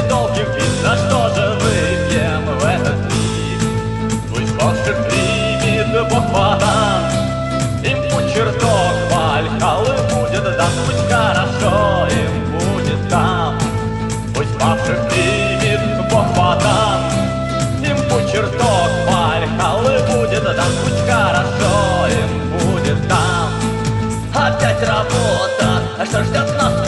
долгих бит, за что же выпьем в этот миг? Пусть Боже примет Бог водан, им путь чертог Вальхаллы будет дан, пусть хорошо им будет там. Пусть павших примет Бог водан, им путь чертог Вальхаллы будет дан, пусть хорошо им будет там. Опять работа, а что ждет нас